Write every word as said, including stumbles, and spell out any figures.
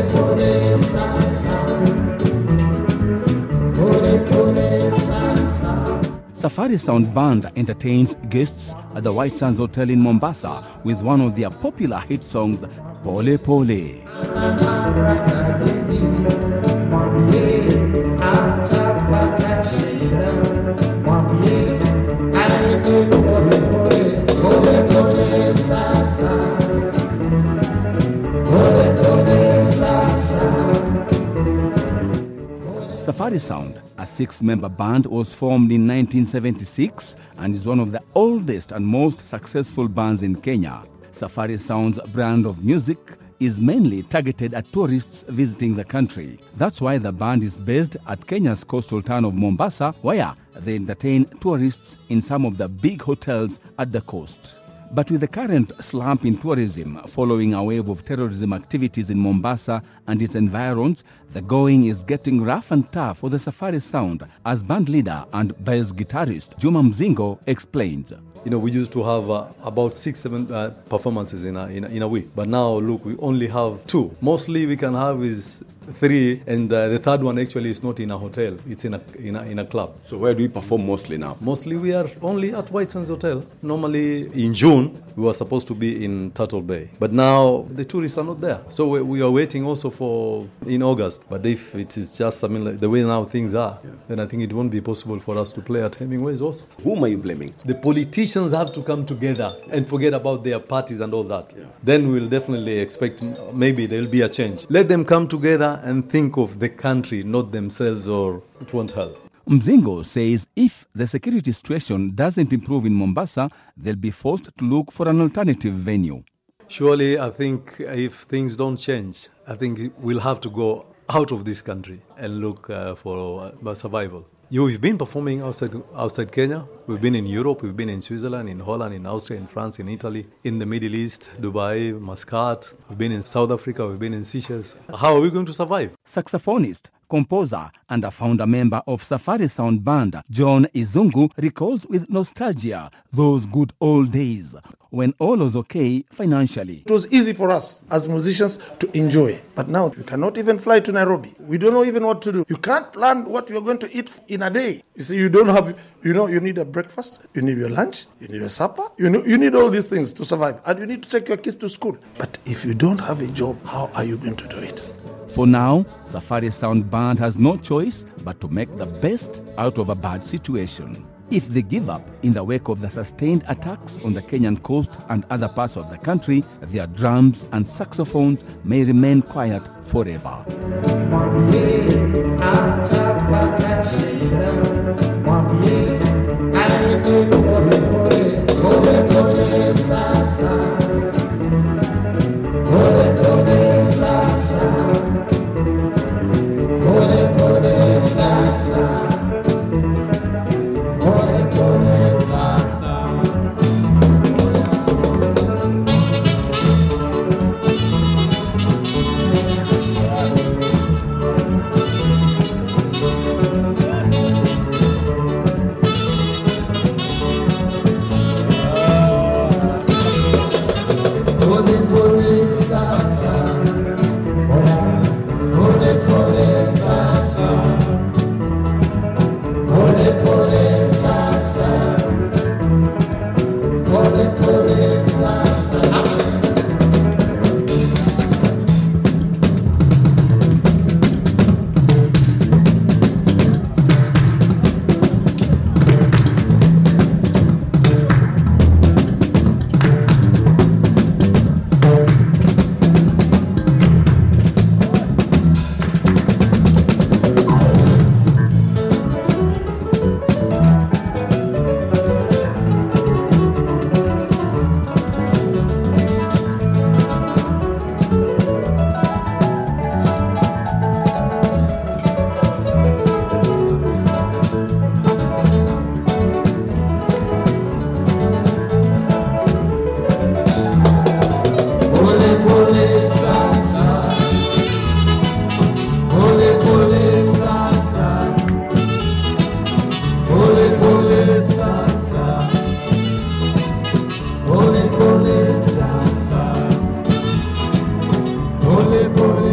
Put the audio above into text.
Safari Sound Band entertains guests at the White Sands Hotel in Mombasa with one of their popular hit songs, Pole Pole. Safari Sound, a six-member band, was formed in nineteen seventy-six and is one of the oldest and most successful bands in Kenya. Safari Sound's brand of music is mainly targeted at tourists visiting the country. That's why the band is based at Kenya's coastal town of Mombasa, where they entertain tourists in some of the big hotels at the coast. But with the current slump in tourism following a wave of terrorism activities in Mombasa and its environs, the going is getting rough and tough for the Safari Sound, as band leader and bass guitarist Juma Mzingo explains. You know, we used to have uh, about six, seven uh, performances in a, in, a, in a week. But now, look, we only have two. Mostly we can have is three, and uh, the third one actually is not in a hotel. It's in a, in a in a club. So where do we perform mostly now? Mostly we are only at White Sands Hotel. Normally in June, we were supposed to be in Turtle Bay. But now the tourists are not there. So we, we are waiting also for in August. But if it is just, I mean, like the way now things are, yeah, then I think it won't be possible for us to play at Hemingway's also. Whom are you blaming? The politicians have to come together and forget about their parties and all that. Yeah. Then we'll definitely expect maybe there will be a change. Let them come together and think of the country, not themselves, or it won't help. Mzingo says if the security situation doesn't improve in Mombasa, they'll be forced to look for an alternative venue. Surely, I think if things don't change, I think we'll have to go out of this country and look uh, for uh, survival. You, we've been performing outside outside Kenya. We've been in Europe, we've been in Switzerland, in Holland, in Austria, in France, in Italy, in the Middle East, Dubai, Muscat. We've been in South Africa, we've been in Seychelles. How are we going to survive? Saxophonist, composer, and a founder member of Safari Sound Band, John Izungu, recalls with nostalgia those good old days when all was okay financially. It was easy for us as musicians to enjoy. But now you cannot even fly to Nairobi. We don't know even what to do. You can't plan what you're going to eat in a day. You see, you don't have, you know, you need a breakfast, you need your lunch, you need your supper, you know, you need all these things to survive. And you need to take your kids to school. But if you don't have a job, how are you going to do it? For now, Safari Sound Band has no choice but to make the best out of a bad situation. If they give up in the wake of the sustained attacks on the Kenyan coast and other parts of the country, their drums and saxophones may remain quiet forever. Pole, pole.